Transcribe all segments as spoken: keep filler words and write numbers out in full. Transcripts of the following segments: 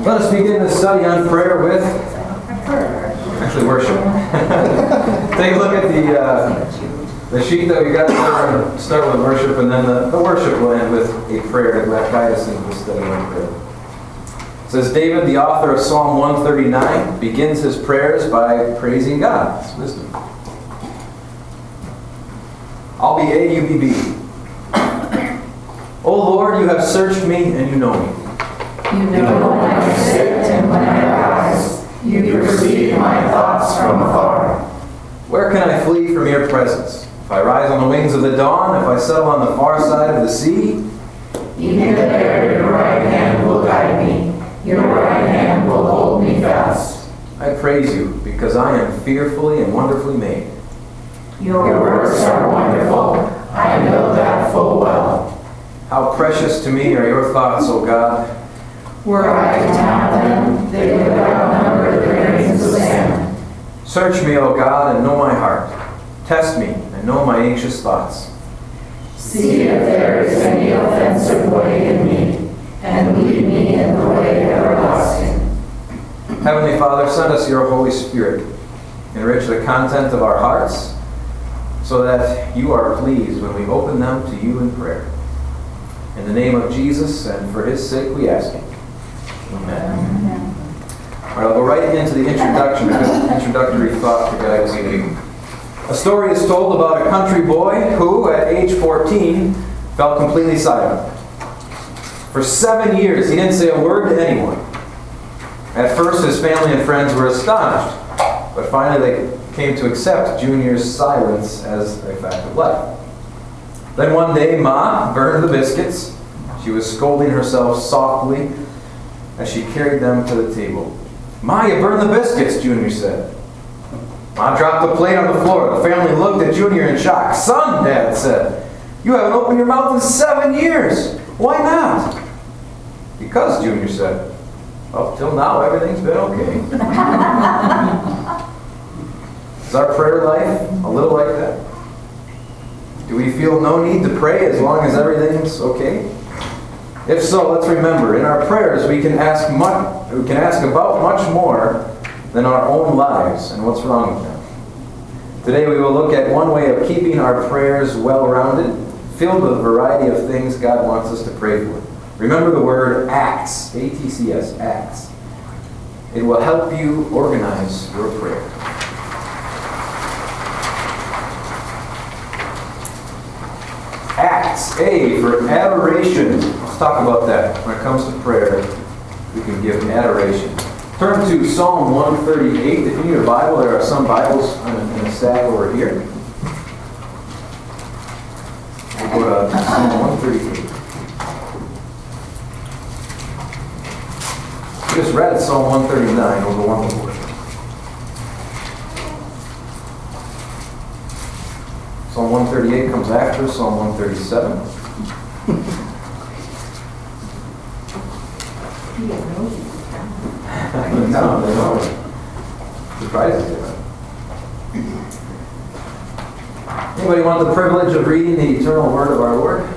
Let us begin this study on prayer with actually worship. Take a look at the uh, the sheet that we got there. We're going to start with worship, and then the, the worship will end with a prayer to guide us into the study on prayer. It says, David, the author of Psalm one thirty-nine, begins his prayers by praising God. It's wisdom. I'll be A, you be B. O Lord, you have searched me and you know me. You know when I sit and when I rise. You perceive my thoughts from afar. Where can I flee from your presence? If I rise on the wings of the dawn, if I settle on the far side of the sea, even there your right hand will guide me. Your right hand will hold me fast. I praise you because I am fearfully and wonderfully made. Your works are wonderful. I know that full well. How precious to me are your thoughts, O God. Were I to count them, they would outnumber the grains of sand. Search me, O God, and know my heart. Test me and know my anxious thoughts. See if there is any offensive way in me, and lead me in the way everlasting. Heavenly Father, send us your Holy Spirit. Enrich the content of our hearts so that you are pleased when we open them to you in prayer. In the name of Jesus and for his sake we ask it. Amen. Amen. All right, I'll go right into the introduction, introductory thought to guide us today. A story is told about a country boy who, at age fourteen, fell completely silent. For seven years, he didn't say a word to anyone. At first, his family and friends were astonished, but finally they came to accept Junior's silence as a fact of life. Then one day, Ma burned the biscuits. She was scolding herself softly as she carried them to the table. Ma, you burned the biscuits, Junior said. Ma dropped the plate on the floor. The family looked at Junior in shock. Son, Dad said, you haven't opened your mouth in seven years. Why not? Because, Junior said, well, till now everything's been okay. Is our prayer life a little like that? Do we feel no need to pray as long as everything's okay? If so, let's remember, in our prayers we can ask much, we can ask about much more than our own lives and what's wrong with them. Today we will look at one way of keeping our prayers well-rounded, filled with a variety of things God wants us to pray for. Remember the word acts, A T C S, acts. It will help you organize your prayer. Acts, A, for adoration. Let's talk about that. When it comes to prayer, we can give adoration. Turn to Psalm one thirty-eight. If you need a Bible, there are some Bibles in the stack over here. We'll go to Psalm one thirty-eight. We just read Psalm one thirty-nine over one before. Psalm one thirty-eight comes after Psalm one thirty-seven. No, they don't. Surprises you. Anybody want the privilege of reading the eternal word of our Lord?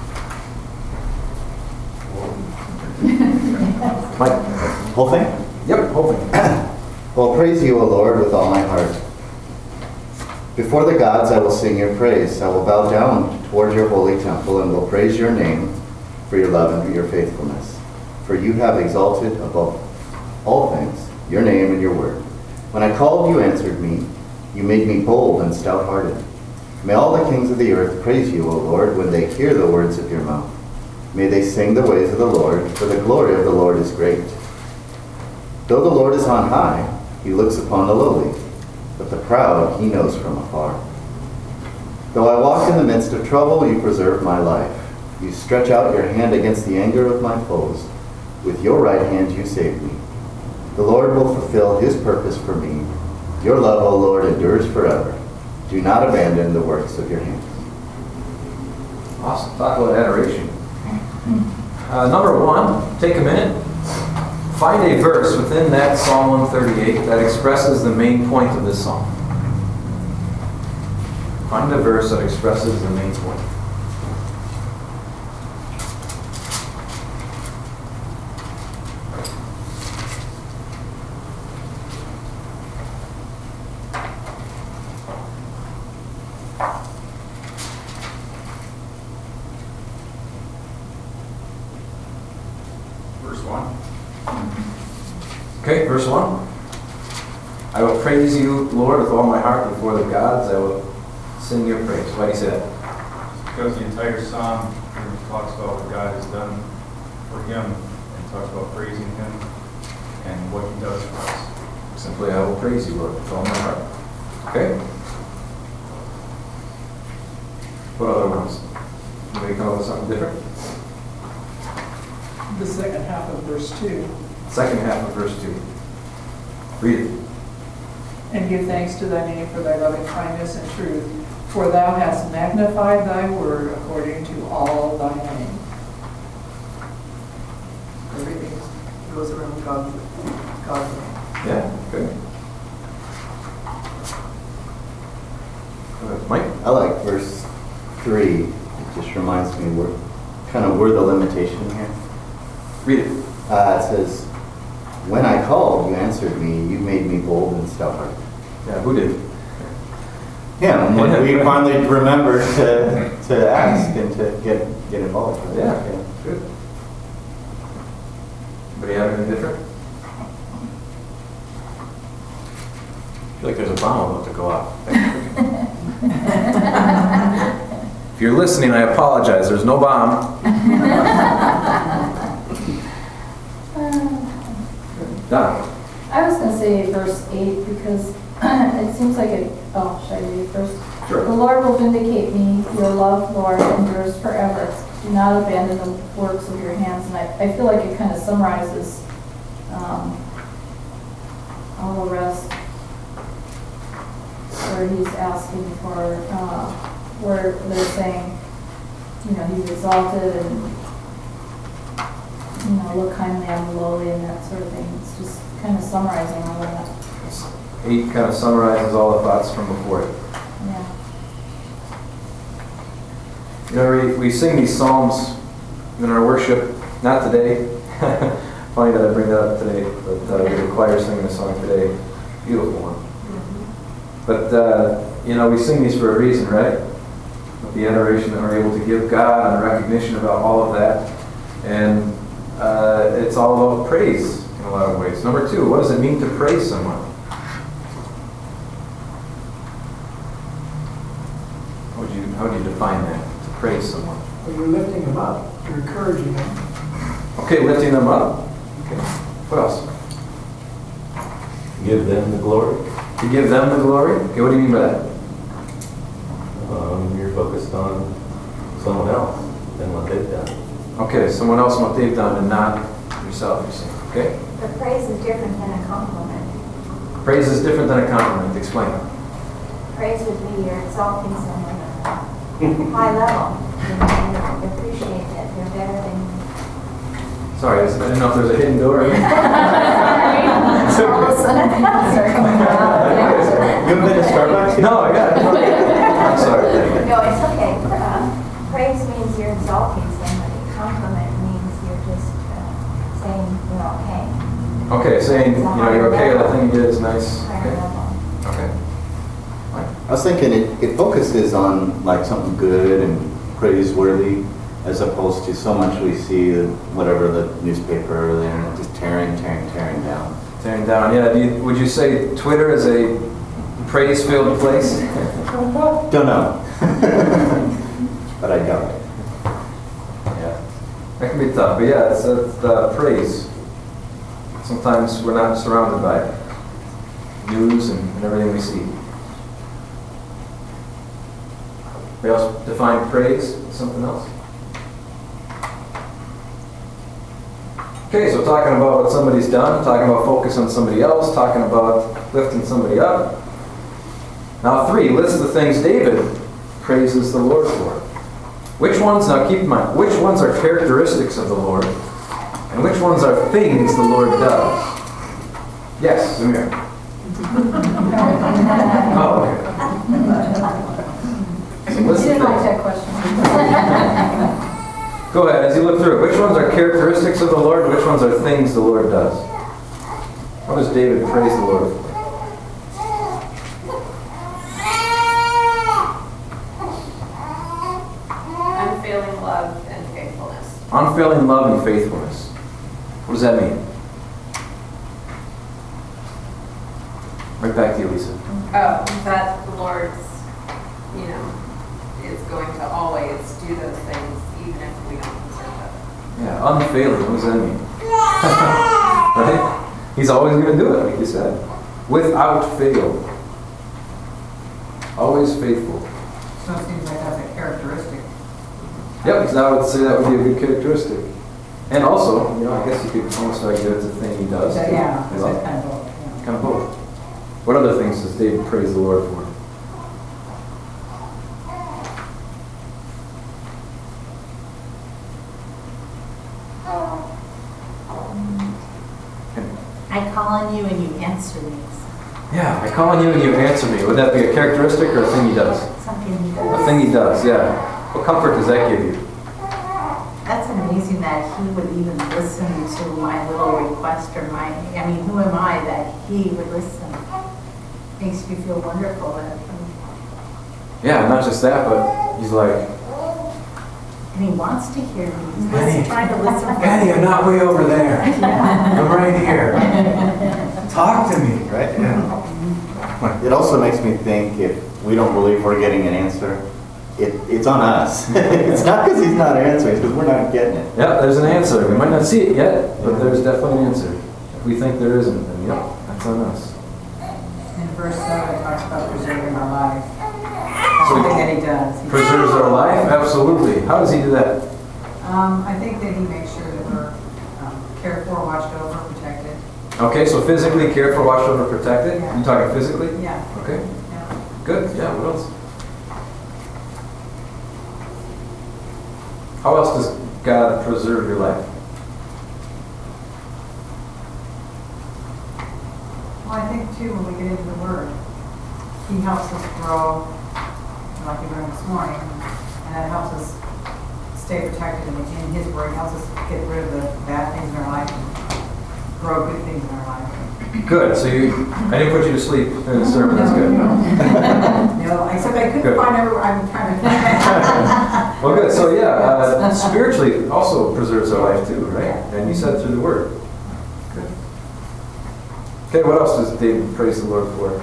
Mike? Whole thing? Yep, whole thing. Well, praise you, O Lord, with all my heart. Before the gods I will sing your praise. I will bow down toward your holy temple and will praise your name for your love and for your faithfulness. For you have exalted above all things your name and your word. When I called, you answered me. You made me bold and stout-hearted. May all the kings of the earth praise you, O Lord, when they hear the words of your mouth. May they sing the ways of the Lord, for the glory of the Lord is great. Though the Lord is on high, he looks upon the lowly, but the proud he knows from afar. Though I walk in the midst of trouble, you preserve my life. You stretch out your hand against the anger of my foes. With your right hand you save me. The Lord will fulfill his purpose for me. Your love, O Lord, endures forever. Do not abandon the works of your hands. Awesome. Talk about adoration. Uh, number one, take a minute. Find a verse within that Psalm one thirty-eight that expresses the main point of this psalm. Find a verse that expresses the main point. verse one. Okay, verse one. I will praise you, Lord, with all my heart before the gods. I will sing your praise. Why do you say that? Because the entire psalm talks about what God has done for him and talks about praising him and what he does for us. Simply, I will praise you, Lord, with all my heart. Okay? What other ones? Anybody come up with something different? The second half of verse two. Second half of verse two. Read it. And give thanks to thy name for thy loving kindness and truth, for thou hast magnified thy word according to all thy name. Everything goes around God's, God's name. Yeah, good. Go ahead, Mike? I like verse three. It just reminds me we're kind of we're the limitation here. Read it. Uh, it says, "When I called, you answered me. You made me bold and stout-hearted." Yeah, who did? Yeah, and when we finally remembered to to ask and to get get involved. Yeah, good. Anybody have anything different? I feel like there's a bomb about to go off. If you're listening, I apologize. There's no bomb. Done. I was going to say verse eight because it seems like it, oh, should I read it first? Sure. The Lord will vindicate me. Your love, Lord, endures forever. Do not abandon the works of your hands. And I, I feel like it kind of summarizes um, all the rest where he's asking for, uh, where they're saying, you know, he's exalted and, you know, look kindly on the lowly and that sort of thing. It's just kind of summarizing all of that. Eight kind of summarizes all the thoughts from before it. Yeah. You know, we, we sing these psalms in our worship, not today. Funny that I bring that up today, but uh, we had a choir singing a song today. Beautiful one. But, uh, you know, we sing these for a reason, right? With the adoration that we're able to give God and the recognition about all of that. And uh, it's all about praise in a lot of ways. Number two, what does it mean to praise someone? How would you, how would you define that, to praise someone? Well, you're lifting them up. You're encouraging them. Okay, lifting them up. Okay. What else? Give them the glory. To give them the glory? Okay, what do you mean by that? Um, you're focused on someone else and what they've done. Okay, someone else and what they've done and not yourself, you're saying. Okay? But praise is different than a compliment. Praise is different than a compliment. Explain. Praise would be you're exalting someone at a high level. You know, you appreciate that they're better than you. Sorry, I didn't know if there's a hidden door. All of a sudden, they're coming out. You haven't been to Starbucks? No, I got it. I'm sorry. No, it's okay. Uh, praise means you're exalting somebody. Compliment means you're just uh, saying you're okay. Okay, saying, you know, you're okay, that thing you did is nice. Higher Okay. level. Okay. I was thinking it, it focuses on like something good and praiseworthy, as opposed to so much we see whatever the newspaper or the internet just tearing, tearing, tearing down. Tearing down. Yeah, do you, would you say Twitter is a praise-filled place? Don't know. But I doubt it. Yeah. That can be tough, but yeah, it's, it's uh, praise. Sometimes we're not surrounded by news and, and everything we see. We also define praise as something else. Okay, so talking about what somebody's done, talking about focus on somebody else, talking about lifting somebody up. Now three, list the things David praises the Lord for. Which ones, now keep in mind, which ones are characteristics of the Lord, and which ones are things the Lord does? Yes, Zamir. Oh, okay. So You list the didn't like things. that question. Go ahead, as you look through it, which ones are characteristics of the Lord, which ones are things the Lord does? What does David praise the Lord for? Unfailing love and faithfulness. Unfailing love and faithfulness. What What does that mean? Right back to you, Lisa. Oh, that the Lord's, you know, is going to always do those things even if we don't deserve it. Yeah, unfailing. What does that mean? Right? He's always going to do it, like you said. Without fail. Always faithful. So it seems like that's a characteristic. Yep, so I would say that would be a good characteristic. And also, you know, I guess you could almost argue it's a thing he does. So, too. yeah, He it's loves- kind of both, yeah. Kind of both. What other things does David praise the Lord for? I call on you and you answer me. Yeah, I call on you and you answer me. Would that be a characteristic or a thing he does? Something he A does. thing he does, yeah. What comfort does that give you? That's amazing that he would even listen to my little request or my, I mean, who am I that he would listen? Makes you feel wonderful. That, Yeah, not just that, but he's like, and he wants to hear me. He's Annie, just trying to listen. for Annie, me. I'm not way over there. Yeah. I'm right here. Talk to me, right? Yeah. It also makes me think if we don't believe we're getting an answer, it, it's on us. It's not because he's not answering, it's because we're not getting it. Yeah, there's an answer. We might not see it yet, but there's definitely an answer. If we think there isn't, then yep, that's on us. In verse seven, it talks about preserving our life. So Something that he does. He- Preserves our life? Absolutely. How does he do that? Um, I think that he makes sure that we're um, cared for, watched over, protected. Okay, so physically cared for, watched over, protected. Yeah. You talking physically? Yeah, Okay, yeah. good. Yeah, what else? How else does God preserve your life? Well, I think too, when we get into the Word, he helps us grow, like we learned this morning, and that helps us stay protected in, in His Word. He helps us get rid of the bad things in our life and grow good things in our life. Good. So you, I didn't put you to sleep in the sermon. That's good. No, except I couldn't Good. find everywhere, I'm trying to. Well, good. So yeah, uh, spiritually also preserves our life too, right? And you said through the Word. Good. Okay, what else does David praise the Lord for?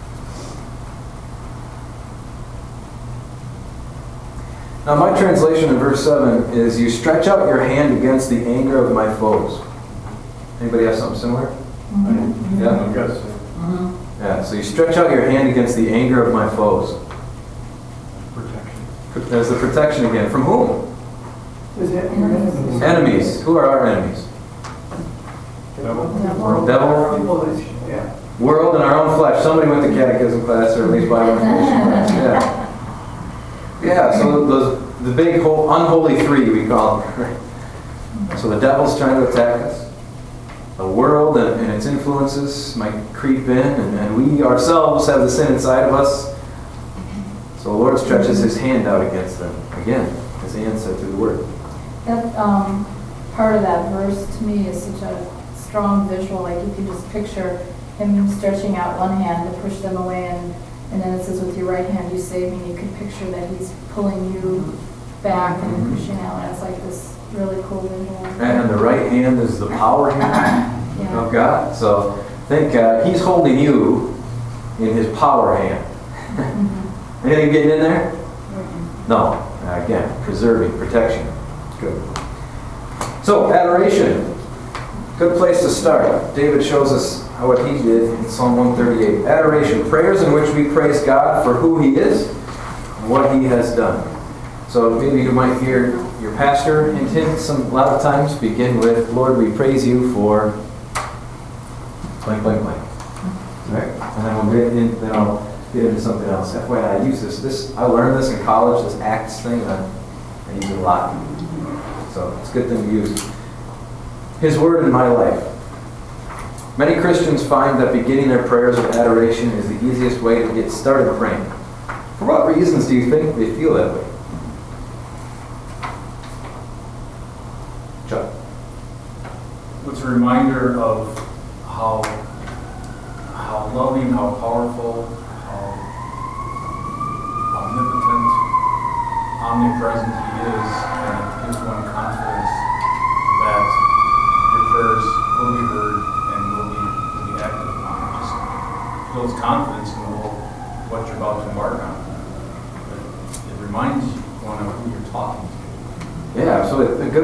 Now, my translation in verse seven is, "You stretch out your hand against the anger of my foes." Anybody have something similar? Yeah. Yes. Mhm. Yeah. So you stretch out your hand against the anger of my foes. Protection. There's the protection again. From whom? Enemies. Enemies. Who are our enemies? Devil. Devil, world, and our own flesh. Somebody went to catechism class, or at least Bible information class. Yeah. Yeah. So those the big whole unholy three we call them. Right? So the devil's trying to attack us. The world and, and its influences might creep in, and, and we ourselves have the sin inside of us. So the Lord stretches His hand out against them again, as Ann said through the Word. That, um, part of that verse to me is such a strong visual, like you can just picture him stretching out one hand to push them away, and, and then it says, with your right hand you save me. You could picture that he's pulling you back and Mhm. pushing out, and it's like this really cool visual. And the right hand is the power hand Yeah. of God. So think uh, He's holding you in His power hand. Mhm. Anything getting in there? No. Uh, again, preserving, protection. Good. So, adoration. Good place to start. David shows us how what he did in Psalm one thirty-eight. Adoration. Prayers in which we praise God for who He is and what He has done. So maybe you might hear your pastor hint hint some, a lot of times begin with, Lord, we praise you for blank, blank, blank. Right? And then we'll get in, then I'll get into something else. F Y I, I use this. This I learned this in college, this ACTS thing. I, I use it a lot. So it's a good thing to use. His word in my life. Many Christians find that beginning their prayers with adoration is the easiest way to get started praying. For what reasons do you think they feel that way? Chuck. It's a reminder of how how loving, how powerful, how omnipotent, omnipresent He is, and it gives one confidence that your prayers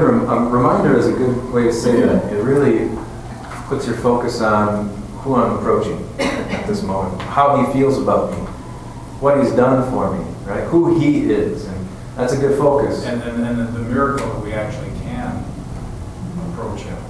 good rem- a reminder is a good way to say that. It really puts your focus on who I'm approaching at this moment, how he feels about me, what he's done for me, right? Who he is, and that's a good focus. And, and, and the miracle that we actually can approach him.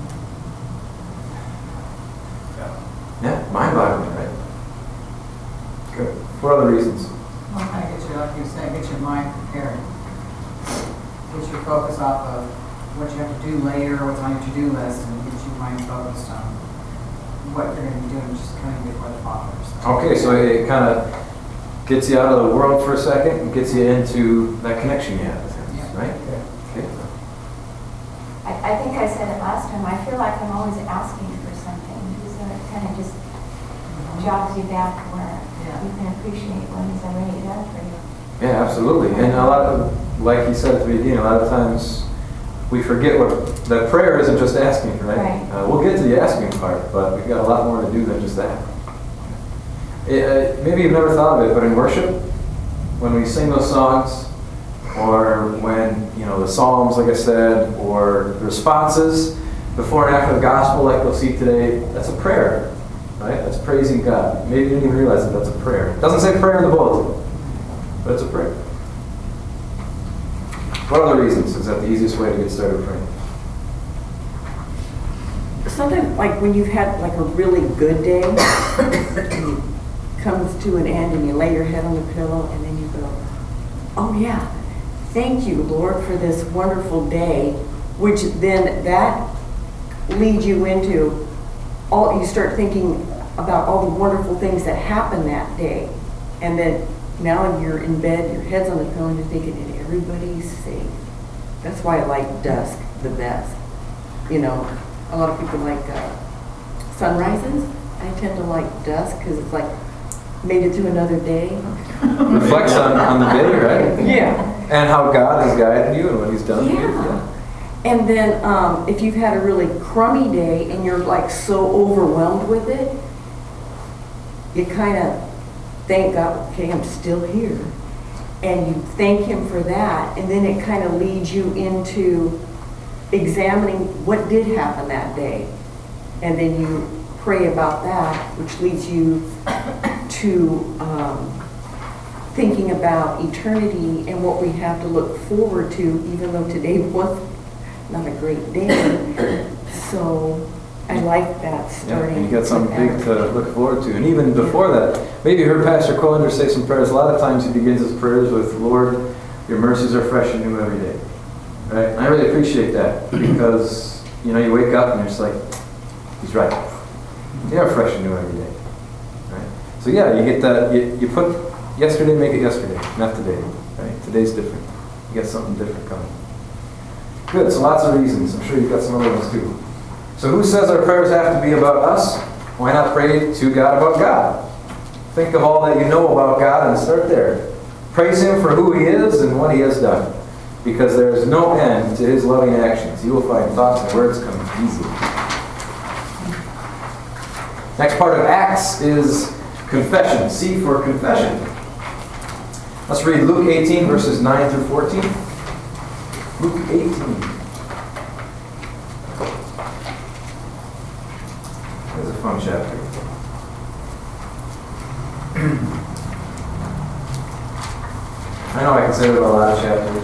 Yeah. Yeah, mind-boggling, right? Good. For other reasons. Well, kind of get your, like you were saying, get your mind prepared. Get your focus off of what you have to do later, what's on your to-do list, and get your mind focused on what you're going to be doing, just kind of before the Father. So. Okay, so it kind of gets you out of the world for a second and gets you into that connection you have with him, Yeah. right? Okay. I, I think I said it last time, I feel like I'm always asking for something, so it kind of just jogs you back where Yeah. you can appreciate what he's already done for you. Yeah, absolutely. And a lot of, like you said at the beginning, a lot of times we forget what, that prayer isn't just asking, right? Right. Uh, we'll get to the asking part, but we've got a lot more to do than just that. It, uh, maybe you've never thought of it, but in worship, when we sing those songs, or when, you know, the Psalms, like I said, or the responses before and after the gospel, like we'll see today, that's a prayer, right? That's praising God. Maybe you didn't even realize that that's a prayer. It doesn't say prayer in the bulletin, but it's a prayer. What other reasons is that the easiest way to get started praying? Sometimes, like when you've had like a really good day, and it comes to an end and you lay your head on the pillow and then you go, oh yeah, thank you, Lord, for this wonderful day, which then that leads you into, all. you start thinking about all the wonderful things that happened that day. And then now you're in bed, your head's on the pillow, and you're thinking, and everybody's safe. That's why I like dusk the best. You know, a lot of people like uh, sunrises. I tend to like dusk because it's like made it through another day. Reflects on, on the day, right? Yeah. And how God has guided you and what he's done. Yeah. And then um, if you've had a really crummy day and you're like so overwhelmed with it, you kind of thank God, okay, I'm still here. And you thank him for that. And then it kind of leads you into examining what did happen that day. And then you pray about that, which leads you to um, thinking about eternity and what we have to look forward to, even though today was not a great day. So I like that Yeah, starting. and you got something with big to look forward to. And even before that, maybe you heard Pastor Colander say some prayers. A lot of times he begins his prayers with, Lord, your mercies are fresh and new every day. Right? And I really appreciate that because, you know, you wake up and you're just like, he's right. They are fresh and new every day. Right? So yeah, you get that, you, you put yesterday, make it yesterday, not today. Right? Today's different. You got something different coming. Good, so lots of reasons. I'm sure you've got some other ones too. So who says our prayers have to be about us? Why not pray to God about God? Think of all that you know about God and start there. Praise him for who he is and what he has done. Because there is no end to his loving actions. You will find thoughts and words come easily. Next part of Acts is confession. C for confession. Let's read Luke eighteen, verses nine through fourteen. Luke eighteen. It's a fun chapter. I know I can say it about a lot of chapters,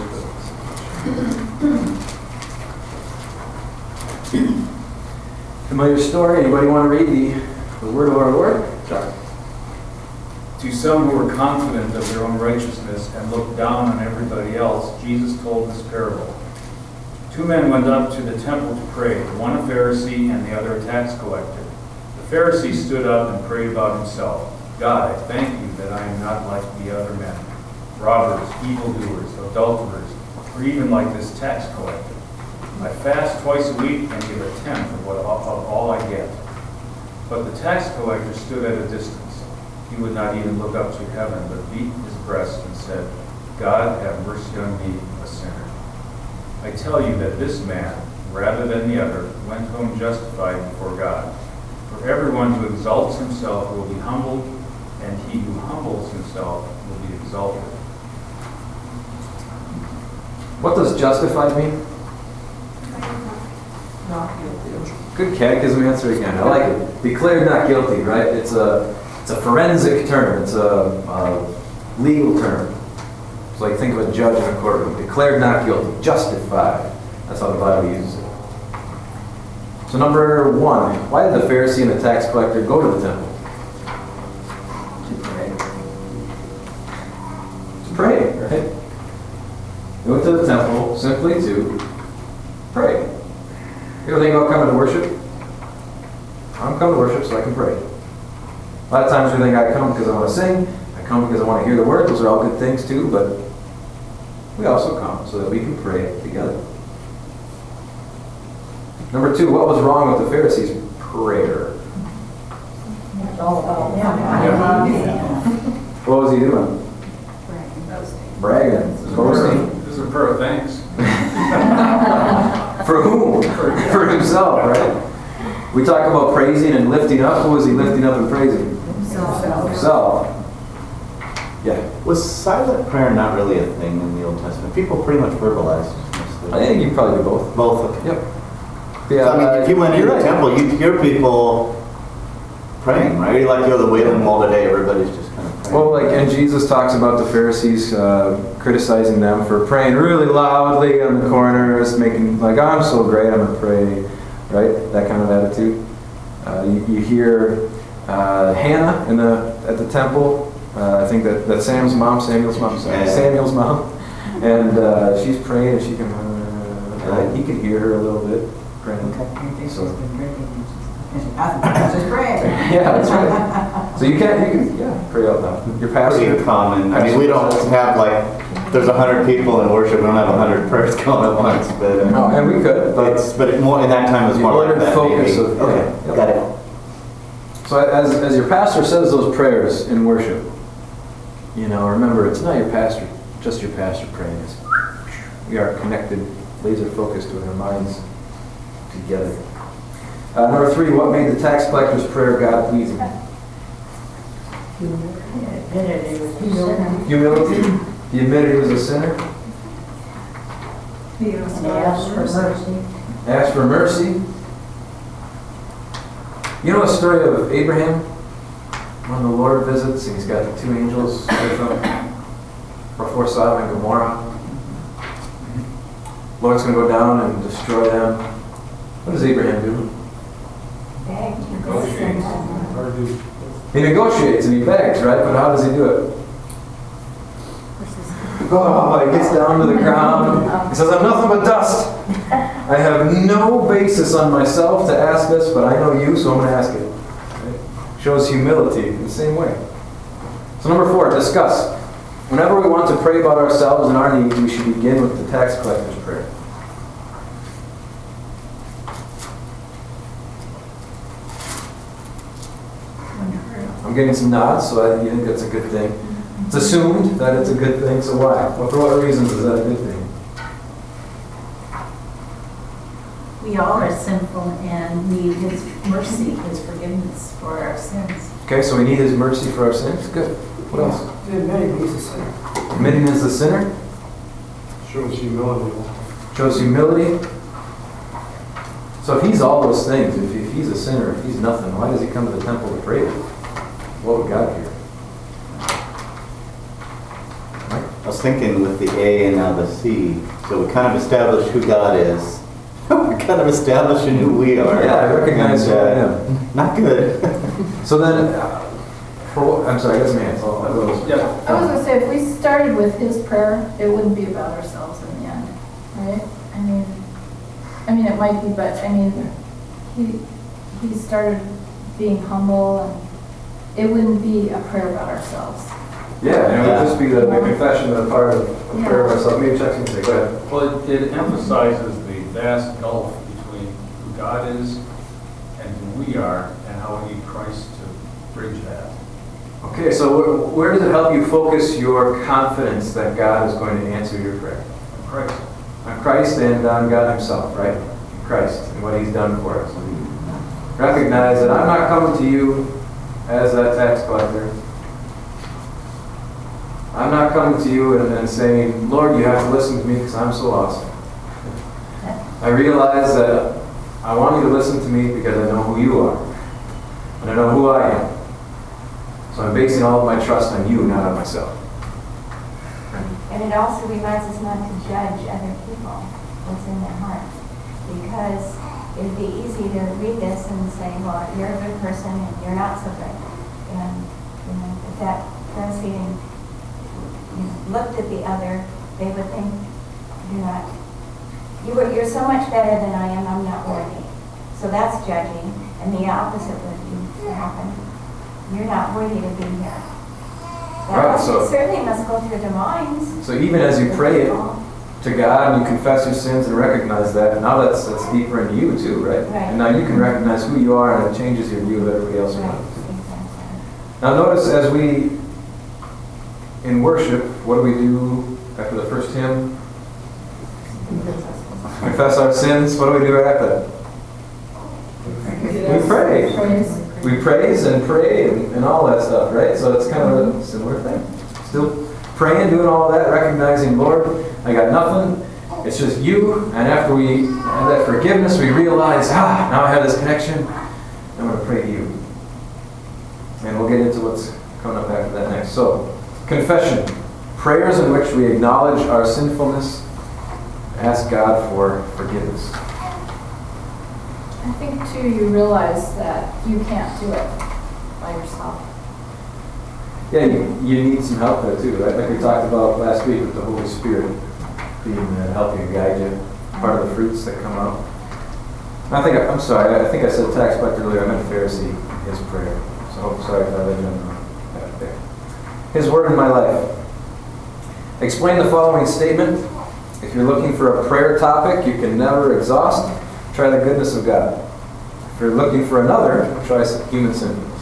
but familiar story. Anybody want to read the, the word of our Lord? Chuck. To some who were confident of their own righteousness and looked down on everybody else, Jesus told this parable. Two men went up to the temple to pray, one a Pharisee and the other a tax collector. The Pharisee stood up and prayed about himself. God, I thank you that I am not like the other men, robbers, evildoers, adulterers, or even like this tax collector. I fast twice a week and give a tenth of, what, of all I get. But the tax collector stood at a distance. He would not even look up to heaven, but beat his breast and said, God, have mercy on me, a sinner. I tell you that this man, rather than the other, went home justified before God. For everyone who exalts himself will be humbled, and he who humbles himself will be exalted. What does justified mean? Not guilty. Good catechism answer again. I like it. Declared not guilty, right? It's a it's a forensic term. It's a, a legal term. It's like think of a judge in a courtroom. Declared not guilty. Justified. That's how the Bible uses it. So number one, why did the Pharisee and the tax collector go to the temple? To pray, right? They went to the temple simply to pray. You ever think about coming to worship? I'm coming to worship so I can pray. A lot of times we think I come because I want to sing, I come because I want to hear the word. Those are all good things too, but we also come so that we can pray together. Number two, what was wrong with the Pharisees' prayer? What was he doing? Bragging. Boasting. This is a prayer of thanks. For whom? For himself, right? We talk about praising and lifting up. Who was he lifting up and praising? Himself. Himself. Yeah. Was silent prayer not really a thing in the Old Testament? People pretty much verbalized mostly. I think you can probably do both. Both. Okay. Yep. Yeah, I mean, if you went into the temple, you'd hear people praying, right? Like you're the Wailing Wall today, everybody's just kind of praying. Well, like, and Jesus talks about the Pharisees uh, criticizing them for praying really loudly on the corners, making like, I'm so great, I'm going to pray, right? That kind of attitude. Uh, you, you hear uh, Hannah in the at the temple. Uh, I think that, that Sam's mom, Samuel's mom, sorry, Yeah. Samuel's mom, and uh, she's praying, and she can, uh, right? He can hear her a little bit praying. So. Just pray. Yeah, that's right. So you can't, you can, yeah, pray out loud. Your pastor. Pretty common. I mean, we don't have like, there's a hundred people in worship, we don't have a hundred prayers going at once, but. uh, No, and we could, but It's, but it more, in that time it was The more like ordered that. focus maybe. of- Okay, yeah. got it. so as, as your pastor says those prayers in worship, you know, remember, it's not your pastor, just your pastor praying. It's, we are connected, laser focused with our minds together. Uh, number three, what made the tax collector's prayer God pleasing? Humility. He admitted he was a sinner. He asked for mercy. Asked for mercy. You know the story of Abraham? When the Lord visits and he's got the two angels with him before Sodom and Gomorrah. Lord's going to go down and destroy them. What does Abraham do? He negotiates and he begs, right? But how does he do it? Oh, he gets down to the ground. He says, I'm nothing but dust. I have no basis on myself to ask this, but I know you, so I'm going to ask it. Right? Shows humility in the same way. So number four, discuss. Whenever we want to pray about ourselves and our needs, we should begin with the tax collector's prayer. I'm getting some nods, so I think that's a good thing. It's assumed that it's a good thing, so why? Well, for what reasons is that a good thing? We all are sinful and need His mercy, His forgiveness for our sins. Okay, so we need His mercy for our sins. Good. What else? Admitting he's a sinner. Admitting as a sinner Shows humility. shows humility. So if he's all those things, if, if he's a sinner, if he's nothing, why does he come to the temple to pray? What we got here? I was thinking with the A and now the C, so we kind of established who God is. We're kind of establishing who we are. Yeah, I recognize who I And, uh, am. Not good. So then, uh, for what, I'm sorry, I guess my hands. I'll- I'll- Yeah. I was gonna say, if we started with his prayer, it wouldn't be about ourselves in the end, right? I mean, I mean, it might be, but I mean, he, he started being humble, and it wouldn't be a prayer about ourselves. Yeah, and it would just be the, the confession of part of the prayer of ourselves. Maybe Chuck can say, go ahead. Well, it, it emphasizes the vast gulf between who God is and who we are, and how we need Christ to bridge that. Okay, so where, where does it help you focus your confidence that God is going to answer your prayer? And Christ. On Christ and on God Himself, right? Christ and what He's done for us. Recognize that I'm not coming to you as that tax collector. I'm not coming to you and, and saying, Lord, you have to listen to me because I'm so awesome. I realize that I want you to listen to me because I know who you are. And I know who I am. So I'm basing all of my trust on you, not on myself. And it also reminds us not to judge other people, what's in their heart. Because it'd be easy to read this and say, well, you're a good person and you're not so good. And, you know, if that person looked at the other, they would think, you're not, you were, you're so much better than I am, I'm not worthy. So that's judging, and the opposite would be to happen. You're not worthy to be here. That Right, must- so- certainly must go through their minds. So even as you pray it to God and you confess your sins and recognize that, now that's that's deeper into you too, right? Right. And now you can recognize who you are, and it changes your view of everybody else Right, around you. exactly. Now notice as we, in worship, what do we do after the first hymn? Confess our sins. What do we do after that? We pray. Praise. We praise and pray and, and all that stuff, right? So it's kind of a similar thing. Still praying, doing all of that, recognizing, Lord, I got nothing. It's just you. And after we have that forgiveness, we realize, ah, now I have this connection. I'm going to pray to you. And we'll get into what's coming up after that next. So, confession. Prayers in which we acknowledge our sinfulness, ask God for forgiveness. I think too, you realize that you can't do it by yourself. Yeah, you, you need some help there too, right? Like we talked about last week with the Holy Spirit being uh, helping guide you, part of the fruits that come out. I think, I, I'm sorry, I think I said tax collector earlier, I meant Pharisee, his prayer. So I'm sorry if I let you know that there. His word in my life. Explain the following statement. If you're looking for a prayer topic you can never exhaust, try the goodness of God. If you're looking for another, try some human sinfulness.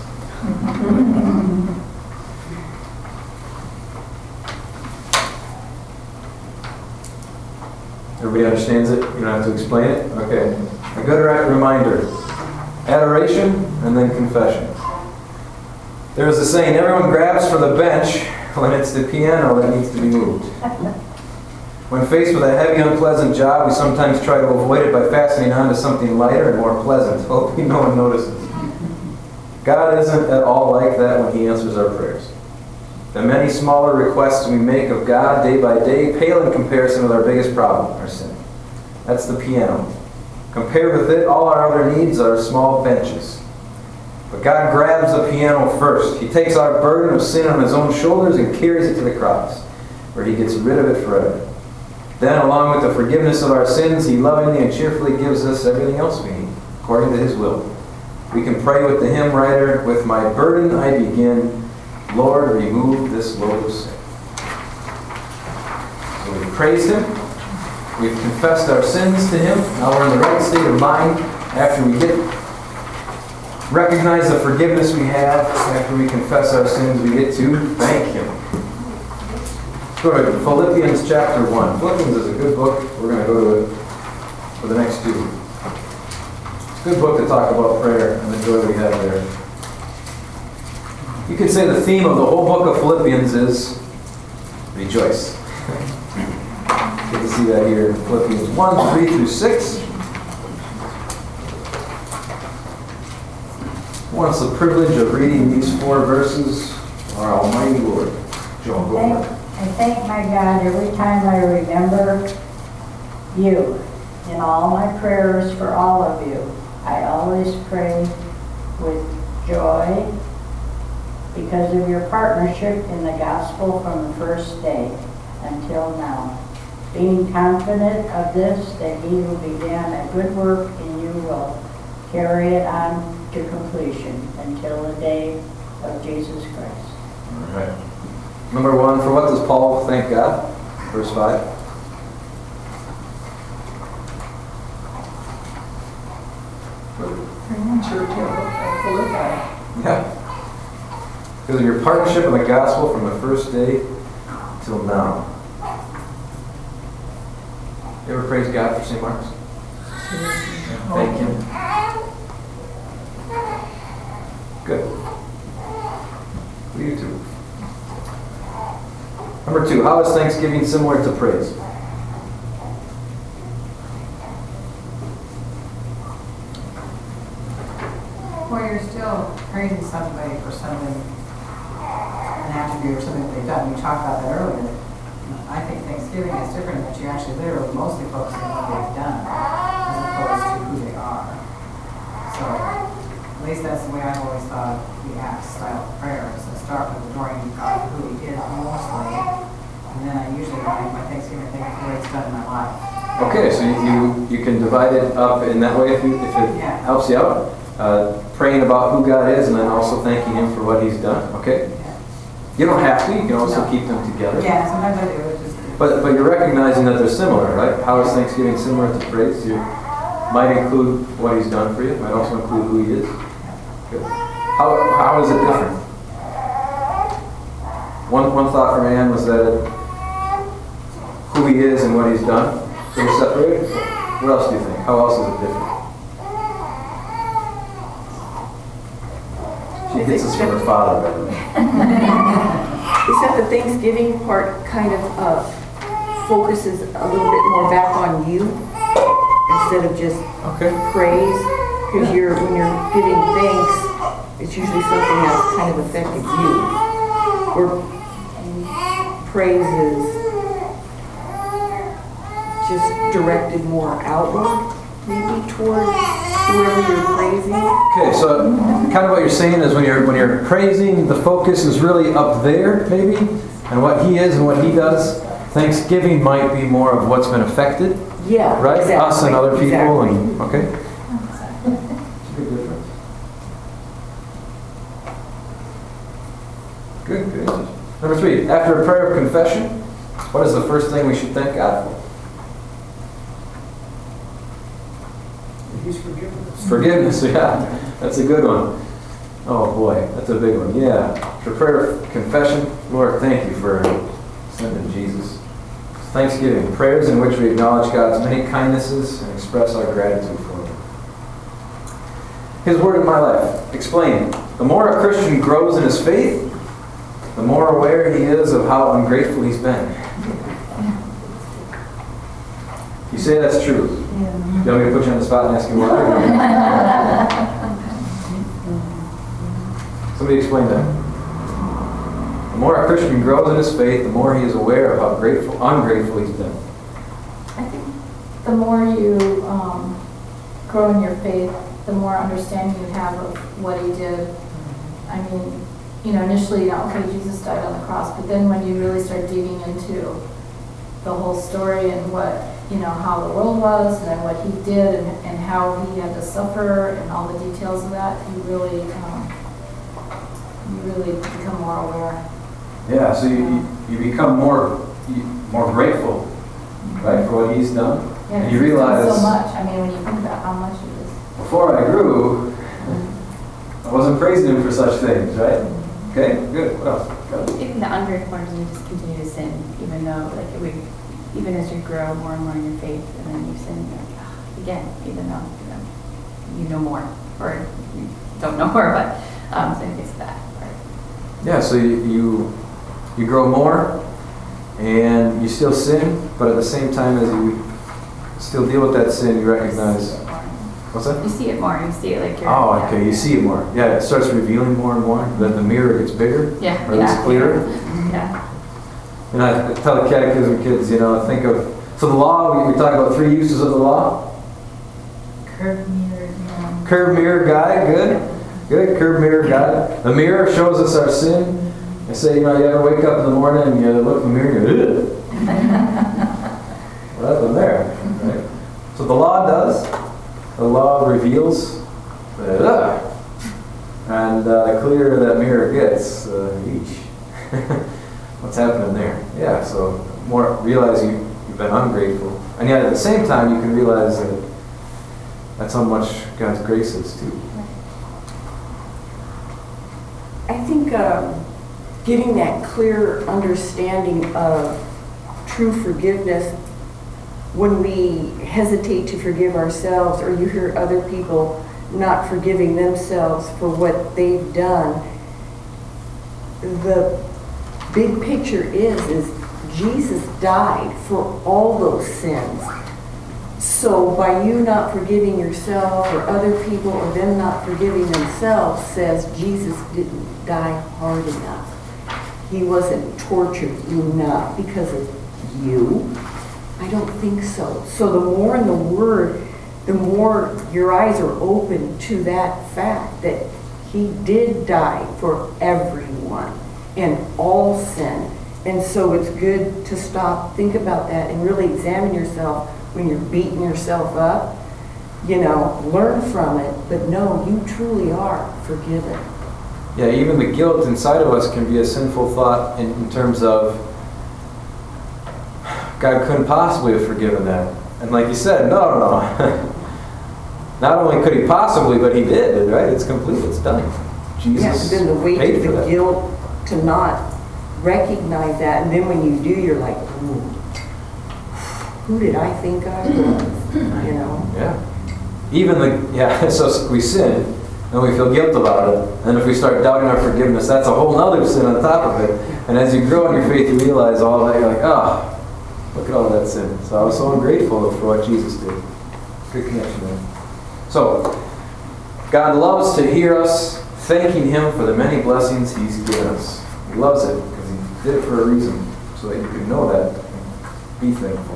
Everybody understands it? You don't have to explain it? Okay. A good reminder. Adoration and then confession. There's a saying, everyone grabs for the bench when it's the piano that needs to be moved. When faced with a heavy, unpleasant job, we sometimes try to avoid it by fastening on to something lighter and more pleasant, hoping no one notices. God isn't at all like that when He answers our prayers. The many smaller requests we make of God day by day pale in comparison with our biggest problem, our sin. That's the piano. Compared with it, all our other needs are small benches. But God grabs the piano first. He takes our burden of sin on His own shoulders and carries it to the cross, where He gets rid of it forever. Then, along with the forgiveness of our sins, He lovingly and cheerfully gives us everything else we need, according to His will. We can pray with the hymn writer, with my burden I begin, Lord, remove this load of sin. So we've praised Him. We've confessed our sins to Him. Now we're in the right state of mind after we get recognize the forgiveness we have. After we confess our sins, we get to thank Him. Go to Philippians chapter one. Philippians is a good book. We're going to go to it for the next two. It's a good book to talk about prayer and the joy we have there. You could say the theme of the whole book of Philippians is rejoice. You can see that here in Philippians one, three through six. Who wants the privilege of reading these four verses? Our Almighty Lord. Joan, go for it. I thank my God every time I remember you in all my prayers for all of you. I always pray with joy because of your partnership in the gospel from the first day until now. Being confident of this, that He who began a good work in you will carry it on to completion until the day of Jesus Christ. All right. Number one, for what does Paul thank God? Verse five. Yeah. Because of your partnership in the gospel from the first day till now. You ever praise God for Saint Mark's? Thank Him. Good. What do you do? Number two, how is thanksgiving similar to praise? Well, you're still praising somebody for something, an attribute or something that they've done. We talked about that earlier. I think Thanksgiving is different, but you're actually literally mostly focusing on what they've done as opposed to who they are. So, at least that's the way I've always thought the Acts style of prayer is to start with adoring God for who He is mostly, and then I usually write my Thanksgiving thing for what He's done in my life. Okay, so you, you, you can divide it up in that way if, you, if it Yeah. helps you out. Uh, praying about who God is and then also thanking Him for what He's done, okay? Yeah. You don't have to, you can also No. keep them together. Yeah, sometimes I do, it just. But, but you're recognizing that they're similar, right? How is Thanksgiving similar to praise? You might include what He's done for you, might also include who He is. Good. How, how is it different? One, one thought from Anne was that who He is and what He's done, they're separated. What else do you think? How else is it different? She gets us from her father, by the way. Is that the Thanksgiving part kind of uh, focuses a little bit more back on you instead of just Okay. praise? Because you're when you're giving thanks, it's usually something that's kind of affected you. Or praise is just directed more outward, maybe towards whoever you're praising. Okay, so kind of what you're saying is when you're when you're praising, the focus is really up there, maybe, and what He is and what He does. Thanksgiving might be more of what's been affected, Yeah, right? exactly, Us and other people, exactly. and okay. It's a good difference. Good, good. Number three, after a prayer of confession, what is the first thing we should thank God for? He's forgiven us. Forgiveness, yeah. That's a good one. Oh boy, that's a big one. Yeah. For prayer of confession, Lord, thank you for sending Jesus. Thanksgiving, prayers in which we acknowledge God's many kindnesses and express our gratitude for Him. His word in my life. Explain. The more a Christian grows in his faith, the more aware he is of how ungrateful he's been. You say that's true. You want me to put you on the spot and ask you why? Somebody explain that. The more a Christian grows in his faith, the more he is aware of how grateful, ungrateful he's been. I think the more you um, grow in your faith, the more understanding you have of what He did. I mean, you know, initially, you know, okay, Jesus died on the cross, but then when you really start digging into the whole story and what, you know, how the world was, and then what He did, and, and how He had to suffer, and all the details of that, you really, um, you really become more aware. Yeah, so you, you become more you, more grateful, right, for what He's done. Yeah, and you He's done realize, so much. I mean, when you think about how much it is. before I grew, I wasn't praising Him for such things, right? Okay, good. What else? Go. Even the ungrateful ones, you just continue to sin, even though, like, we, even as you grow more and more in your faith, and then you sin, you're like, ah, again, even though, you know, you know more, or you don't know more, but, um, so it's that part. Yeah, so you, you you grow more, and you still sin, but at the same time as you still deal with that sin, you recognize. What's that? You see it more, you see it like you're... Oh, yeah. okay, you see it more. Yeah, it starts revealing more and more. Then the mirror gets bigger, Yeah, or at least yeah. clearer. Yeah. And I tell the catechism kids, you know, think of, so the law, we, we talk about three uses of the law. Curved mirror, yeah. Curb mirror guide, good. Good, curb mirror guide. The mirror shows us our sin. I say, you know, you ever wake up in the morning and you look in the mirror and you go, ugh. Well, that's in there, right? So the law does. The law reveals that, ugh. And uh, the clearer that mirror gets, uh, each. What's happening there? Yeah, so more realize you, you've been ungrateful. And yet at the same time, you can realize that that's how much God's grace is too. I think um, getting that clear understanding of true forgiveness when we hesitate to forgive ourselves, or you hear other people not forgiving themselves for what they've done, the big picture is, is Jesus died for all those sins. So by you not forgiving yourself or other people or them not forgiving themselves says Jesus didn't die hard enough. He wasn't tortured enough because of you. I don't think so. So the more in the Word, the more your eyes are open to that fact that He did die for everyone and all sin. And so it's good to stop, think about that, and really examine yourself when you're beating yourself up. You know, learn from it, but no, you truly are forgiven. Yeah, even the guilt inside of us can be a sinful thought in, in terms of God couldn't possibly have forgiven that. And like you said, no, no, no. Not only could He possibly, but He did, right? It's complete, it's done. Jesus yeah, but then the weight paid of for the that. guilt to not recognize that, and then when you do, you're like, ooh, who did I think I was? You know? Yeah. Even the, yeah, so we sin, and we feel guilt about it. And if we start doubting our forgiveness, that's a whole other sin on top of it. And as you grow in your faith, you realize all that. You're like, oh, look at all that sin. So I was so ungrateful for what Jesus did. Good connection there. So, God loves to hear us thanking Him for the many blessings He's given us. He loves it because He did it for a reason, so that you can know that and be thankful.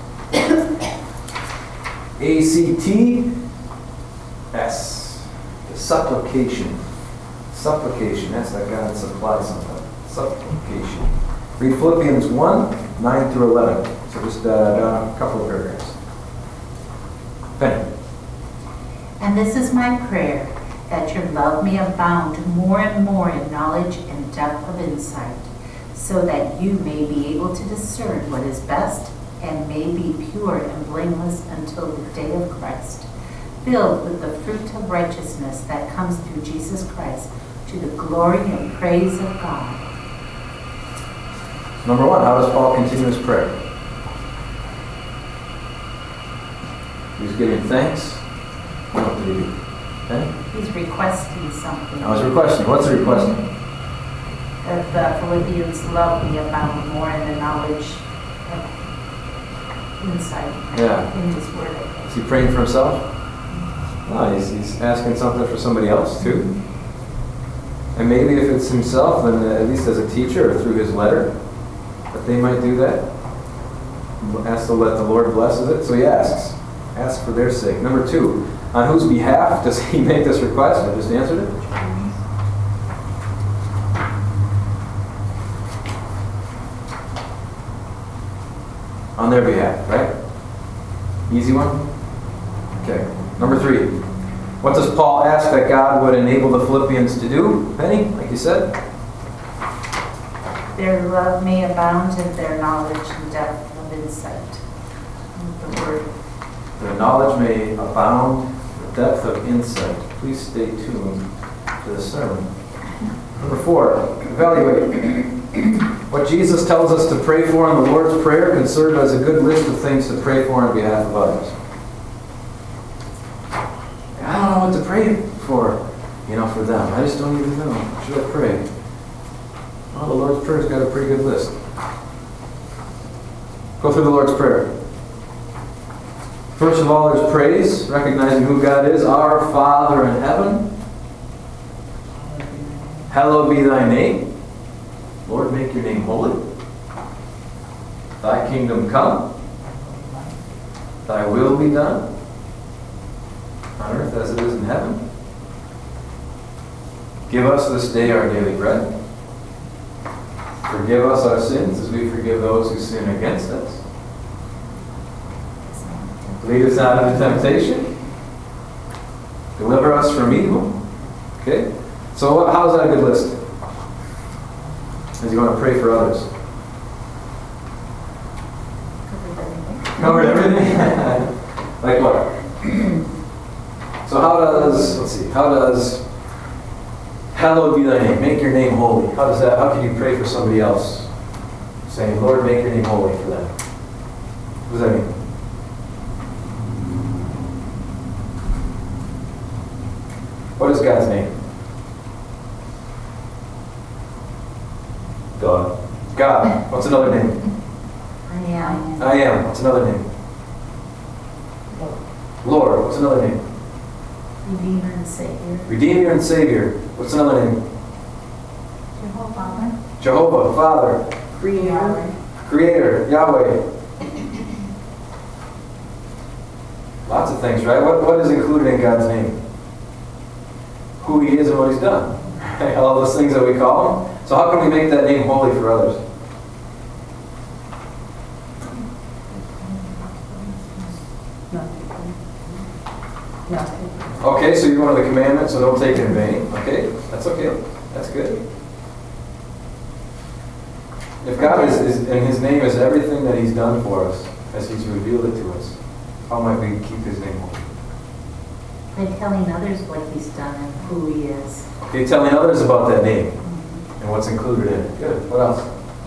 A C T S, the supplication. Supplication, that's that God supplies something. Supplication. Read Philippians one, nine through eleven. So just uh, down a couple of paragraphs. Penny. And this is my prayer, that your love may abound more and more in knowledge and depth of insight, so that you may be able to discern what is best and may be pure and blameless until the day of Christ, filled with the fruit of righteousness that comes through Jesus Christ, to the glory and praise of God. Number one, how does Paul continue his prayer? He's giving thanks. What did he do? Okay? He's requesting something. I was requesting. What's he requesting? That the Philippians love me abound more in the knowledge of insight Yeah. in His Word. I think. Is he praying for himself? No, he's, he's asking something for somebody else too. And maybe if it's himself, then at least as a teacher or through his letter, that they might do that. Ask to let the Lord blesses it. So he asks. Ask for their sake. Number two, on whose behalf does he make this request? I just answered it. On their behalf, right? Easy one? Okay. Number three. What does Paul ask that God would enable the Philippians to do? Penny, like you said? Their love may abound in their knowledge and depth of insight. The Word. Their knowledge may abound, the depth of insight. Please stay tuned to the sermon. Number four, evaluate. What Jesus tells us to pray for in the Lord's Prayer can serve as a good list of things to pray for on behalf of others. I don't know what to pray for, you know, for them. I just don't even know. Should I pray? Well, the Lord's Prayer's got a pretty good list. Go through the Lord's Prayer. First of all, there's praise, recognizing who God is. Our Father in heaven, hallowed be thy name. Lord, make your name holy. Thy kingdom come. Thy will be done, on earth as it is in heaven. Give us this day our daily bread. Forgive us our sins as we forgive those who sin against us. Lead us not into temptation. Deliver us from evil. Okay? So how is that a good list? As you want to pray for others. Covered everything? Like what? So how does, let's see, how does hallowed be thy name, make your name holy. How does that, how can you pray for somebody else? Saying, Lord, make your name holy for them. What does that mean? What is God's name? God. God. What's another name? I am. I am. What's another name? another name? Redeemer and Savior. Redeemer and Savior. What's another name? Jehovah. Jehovah, Father, Creator. Creator, Yahweh. Lots of things, right? What, what is included in God's name? Who He is and what He's done. All those things that we call Him. So how can we make that name holy for others? Okay, so you're one of the commandments, so don't take it in vain. Okay, that's okay. That's good. If God is, is, and His name is everything that He's done for us, as He's revealed it to us, how might we keep His name holy? By telling others what He's done and who He is. Okay, telling others about that name and what's included in it. Good. What else?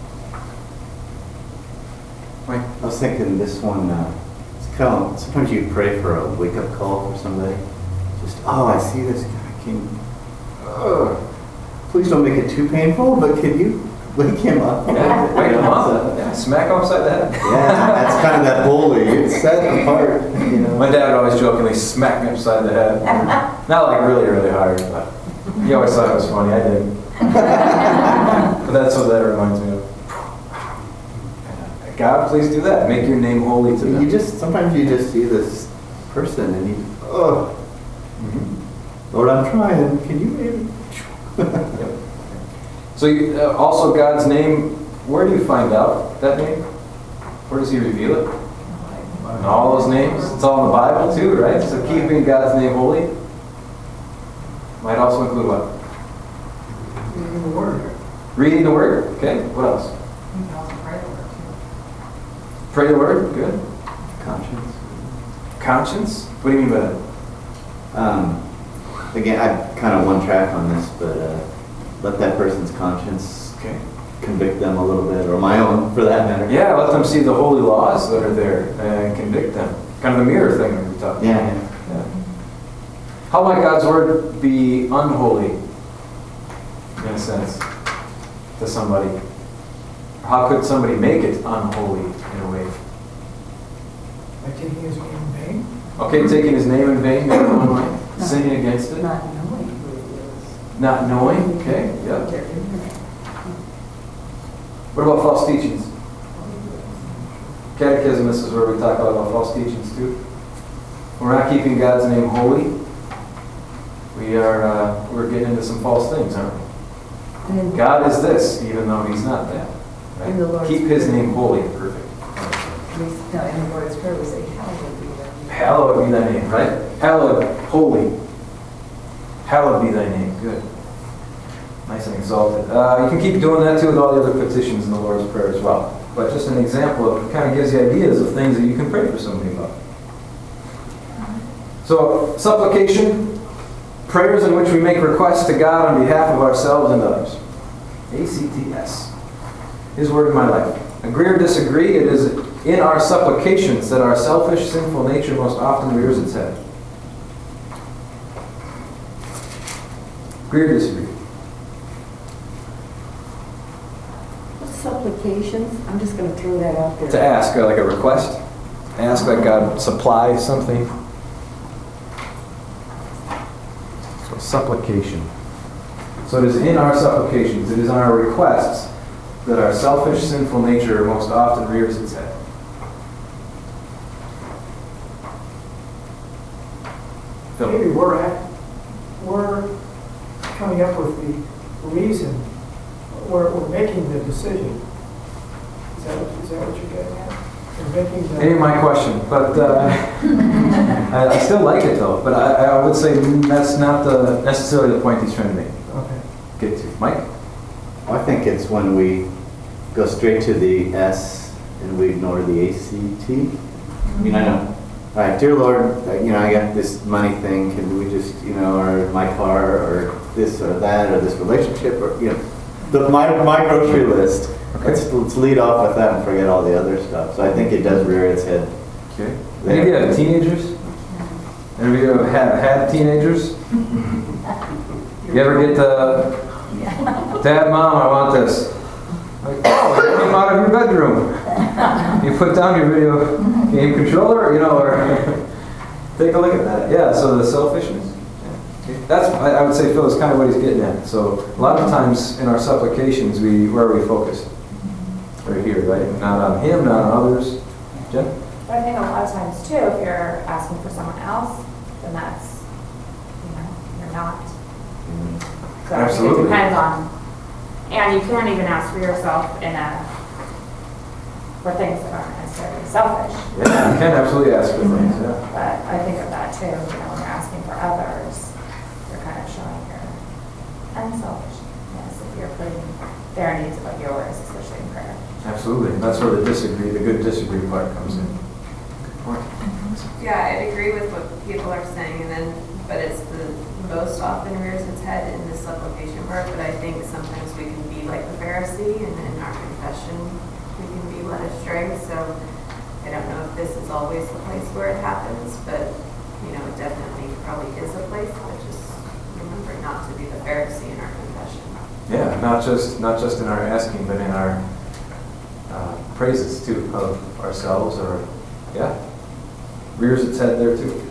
Mike? I was thinking this one, uh, it's kind of, sometimes you pray for a wake-up call for somebody. Just, oh, I see this guy. Can, uh, please don't make it too painful, but can you wake him up? Yeah, wake You him know, up. so- Yeah, smack him upside the head. Yeah, that's kind of that holy. It's set apart, you know. My dad would always jokingly smack me upside the head. Not like really, really hard, but he always thought it was funny. I didn't. But that's what that reminds me of. God, please do that. Make your name holy to them. You just, sometimes you just see this person and you, oh, Mhm. Lord, I'm trying. Can you maybe? Yep. So you, uh, also God's name, where do you find out that name? Where does He reveal it? In all those names? It's all in the Bible too, right? So keeping God's name holy might also include what? Reading the Word. Reading the Word. Okay, what else? You can also pray the word too. Pray the Word. Good. Conscience. Conscience? What do you mean by that? Um, again, I'm kind of one track on this, but uh, let that person's conscience Okay. convict them a little bit, or my own, for that matter. Yeah, let them see the holy laws that are there and convict them. Kind of the mirror thing that we talked about. Yeah. Yeah. How might God's Word be unholy, in a sense, to somebody? How could somebody make it unholy in a way? By taking His name in vain. Okay, taking His name in vain, maybe one way. Sinning against it. Not knowing who He is. Not knowing, okay, yeah. They're ignorant. What about false teachings? Catechism, this is where we talk about false teachings too. We're not keeping God's name holy. We are, uh, we're getting into some false things, aren't we? And God is this, even though He's not that. Right? In the Lord's Keep His Prayer. name holy and perfect. we, no, in the Lord's Prayer, we say, hallowed be thy name. Hallowed be thy name, right? Hallowed, holy. Hallowed be thy name. Good. Nice and exalted. Uh, you can keep doing that too with all the other petitions in the Lord's Prayer as well. But just an example of, it kind of gives you ideas of things that you can pray for somebody about. So, supplication, prayers in which we make requests to God on behalf of ourselves and others. A C T S. His word in my life. Agree or disagree, it is in our supplications that our selfish, sinful nature most often rears its head. Agree or disagree? Supplications, I'm just going to throw that out there. To ask, uh, like a request. Ask that God supply something. So supplication. So it is in our supplications, it is on our requests that our selfish, sinful nature most often rears its head. Philip. Maybe we're at, we're coming up with the reason, we're, we're making the decision. Is that, is that what you're getting at? We're making the. Ain't my question, but uh, I, I still like it though. But I, I would say that's not the, necessarily the point he's trying to make. Okay. Get to Mike. I think it's when we go straight to the S and we ignore the A C T. I mean, I know. All right, dear Lord, uh, you know, I got this money thing. Can we just, you know, or my car, or this or that, or this relationship, or you know, the my my grocery list. Okay. Let's let's lead off with that and forget all the other stuff. So I think it does rear its head. Okay. Any of you have teenagers? Any of you have had, had teenagers? You ever get the, Dad, Mom, I want this. Like, oh, it came out of your bedroom. You put down your video game controller, you know, or Take a look at that. Yeah, so the selfishness. Yeah. That's, I I would say, Phil, is kind of what he's getting at. So a lot of times in our supplications, we where are we focused? Right here, right? Not on him, not on others. Jen? But I think a lot of times too, if you're asking for someone else, then that's, you know, you're not. So I think Absolutely. it depends on, and you can't even ask for yourself in a, for things that aren't necessarily selfish. Yeah, you can absolutely ask for things, yeah. But I think of that too, you know, when you're asking for others, you're kind of showing your unselfishness if you're putting their needs above yours, especially in prayer. Absolutely. And that's where the disagree, the good disagree part comes in. Yeah, I'd agree with what people are saying, and then, but it's the most often rears its head in the supplication part, but I think sometimes we can be like the Pharisee, and in our confession, we can be led astray, so I don't know if this is always the place where it happens, but, you know, it definitely probably is a place, but just remember not to be the Pharisee in our confession. Yeah, not just not just in our asking, but in our uh, praises too of ourselves, or yeah, rears its head there too.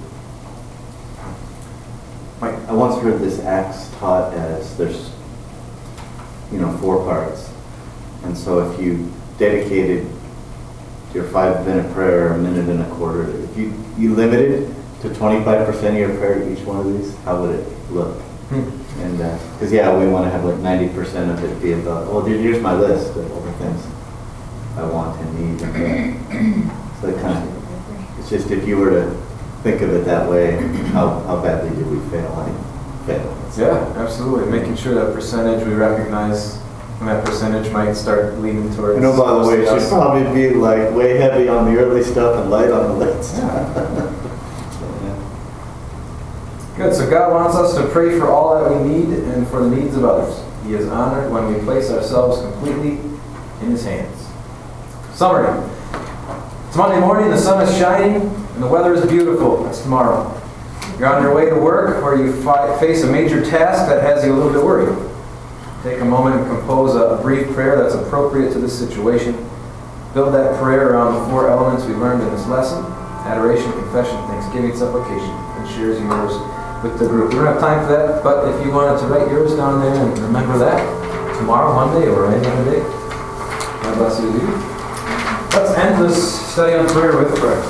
Mike, I once heard this Acts taught as there's, you know, four parts, and so if you dedicated your five-minute prayer, a minute and a quarter, if you you limited to twenty-five percent of your prayer to each one of these, how would it look? And because uh, yeah, we want to have like ninety percent of it be about, oh, here's my list of all the things I want and need. And uh, so it kind of, it's just if you were to think of it that way, how how badly do we fail? I fail. Yeah, absolutely. Making sure that percentage we recognize, and that percentage might start leaning towards. I know, by the way, it should us. probably be like way heavy on the early stuff and light on the late stuff. Yeah. Good. So God wants us to pray for all that we need and for the needs of others. He is honored when we place ourselves completely in His hands. Summary. It's Monday morning, the sun is shining, and the weather is beautiful. It's tomorrow. You're on your way to work, or you fi- face a major task that has you a little bit worried. Take a moment and compose a, a brief prayer that's appropriate to this situation. Build that prayer around the four elements we learned in this lesson: adoration, confession, thanksgiving, supplication, and shares yours with the group. We don't have time for that, but if you wanted to write yours down there and remember that tomorrow, Monday, or any other day, God bless you. Let's end this study on prayer with prayer.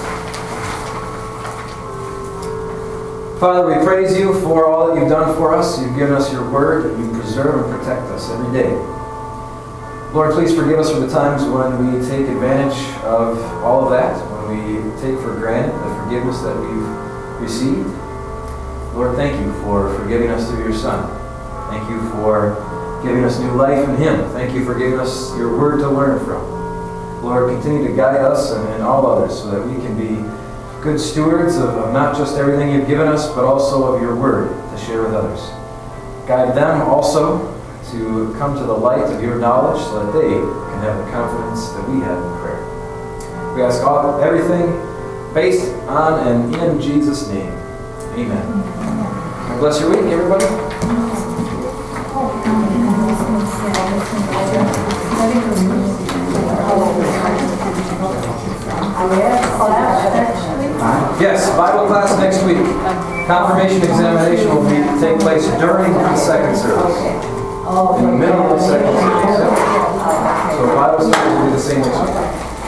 Father, we praise you for all that you've done for us. You've given us your word, and you preserve and protect us every day. Lord, please forgive us for the times when we take advantage of all of that, when we take for granted the forgiveness that we've received. Lord, thank you for forgiving us through your Son. Thank you for giving us new life in Him. Thank you for giving us your word to learn from. Lord, continue to guide us and, and all others so that we can be good stewards of, of not just everything you've given us, but also of your word to share with others. Guide them also to come to the light of your knowledge so that they can have the confidence that we have in prayer. We ask all, everything based on and in Jesus' name. Amen. God bless your week, everybody. Yes, Bible class next week. Confirmation examination will be take place during the second service. In the middle of the second service. So Bible study will be the same next week.